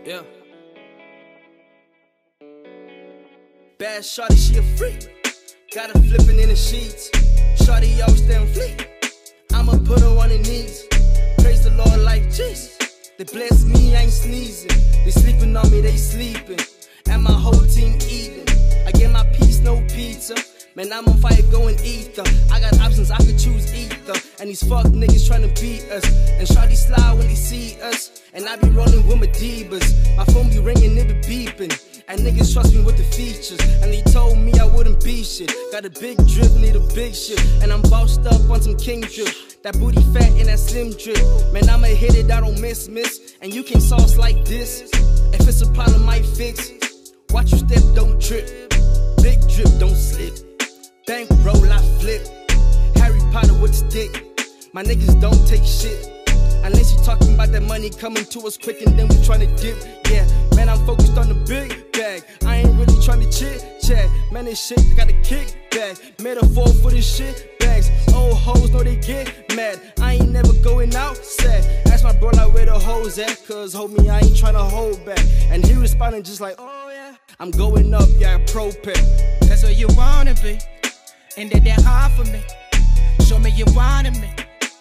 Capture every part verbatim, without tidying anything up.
Yeah. Bad shawty, she a freak. Got her flipping in the sheets. Shawty always damn fleek. I'ma put her on her knees. Praise the Lord like Jesus. They bless me, I ain't sneezing. They sleeping on me, they sleeping. And my whole team eating. I get my piece, no pizza. Man, I'm on fire, going ether. I got options, I could choose either. And these fuck niggas tryna beat us. And shawty slide when they see us. And I be rolling with my divas. My phone be ringing, it be beeping. And niggas trust me with the features. And they told me I wouldn't be shit. Got a big drip, need a big shit. And I'm bossed up on some king drip. That booty fat and that slim drip. Man, I'ma hit it, I don't miss, miss. And you can sauce like this. If it's a problem, might fix. Watch your step, don't trip. Big drip, don't slip. Bank roll, I flip. Harry Potter with the stick. My niggas don't take shit. Unless you talking about that money coming to us quick and then we tryna dip. Yeah, man, I'm focused on the big bag. I ain't really tryna chit chat. Man, this shit got a kick back. Metaphor for this shit bags. Old hoes know they get mad. I ain't never going outside. Ask my bro like where the hoes at. Cause homie, I ain't tryna hold back. And he responding just like, oh yeah, I'm going up, yeah, pro pet. That's what you wanna be. And that that hard for me. Show me you wanted me.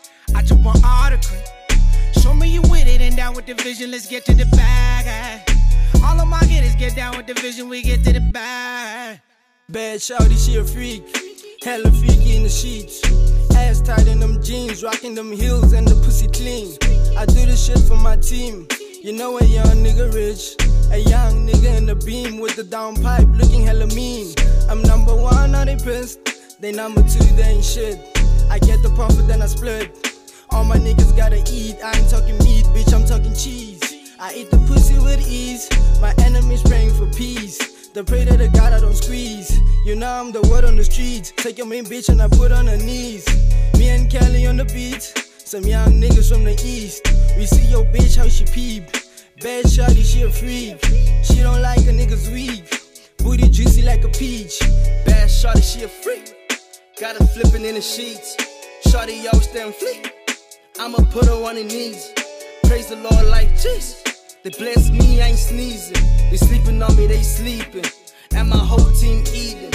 I just want all the cream. Show me you with it and down with the vision. Let's get to the bag. All of my hitters get down with the vision. We get to the bag. Bad shawty, she a freak. Hella freaky in the sheets. Ass tight in them jeans. Rocking them heels and the pussy clean. I do this shit for my team. You know a young nigga rich. A young nigga in the beam with the down pipe looking hella mean. I'm number one, now they pissed. They number two, they ain't shit. I get the profit, then I split. All my niggas gotta eat. I ain't talking meat, bitch, I'm talking cheese. I eat the pussy with ease. My enemies praying for peace. They pray to the God I don't squeeze. You know I'm the word on the streets. Take your main bitch and I put on her knees. Me and Kelly on the beat. Some young niggas from the east. We see your bitch how she peep. Bad shawty, she a freak. She don't like a nigga's weak. Booty juicy like a peach. Bad shawty, she a freak. Got her flipping in the sheets. Shawty always damn fleek. I'ma put her on her knees. Praise the Lord like Jesus. They bless me, I ain't sneezing. They sleeping on me, they sleeping. And my whole team eating.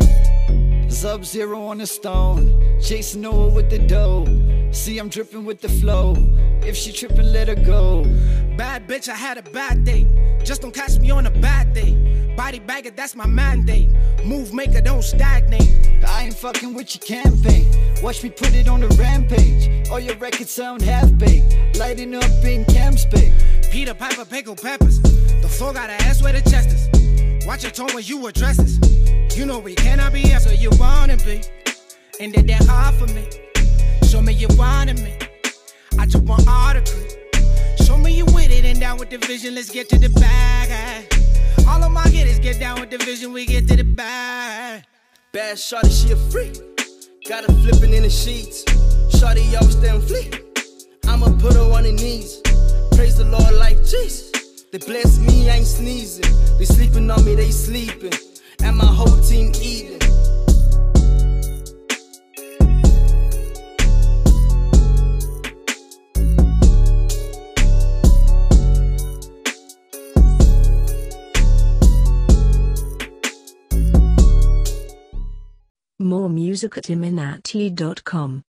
Sub-Zero on the stone. Jason Noah with the dough. See, I'm dripping with the flow. If she trippin', let her go. Bad bitch, I had a bad day. Just don't catch me on a bad day. Body bagger, that's my mandate. Move maker, don't stagnate. I ain't fucking with your campaign. Watch me put it on a rampage. All your records sound half-baked. Lighting up in Camp Spade. Peter Piper, pickled peppers. The floor got an ass where the chest is. Watch your tone when you address this. You know we cannot be answer you wanna be. And that that hard for me. Show me you wanted me. I just want all the cream. Show me you with it and down with the vision. Let's get to the bag. All of my hitters get down with the vision. We get to the bag. Bad shawty, she a freak. Got her flipping in the sheets. Shawty always damn fleek. I'ma put her on her knees. Praise the Lord like Jesus. They bless me, I ain't sneezing. They sleeping on me, they sleeping. And my whole team eating. More music at iminati dot com.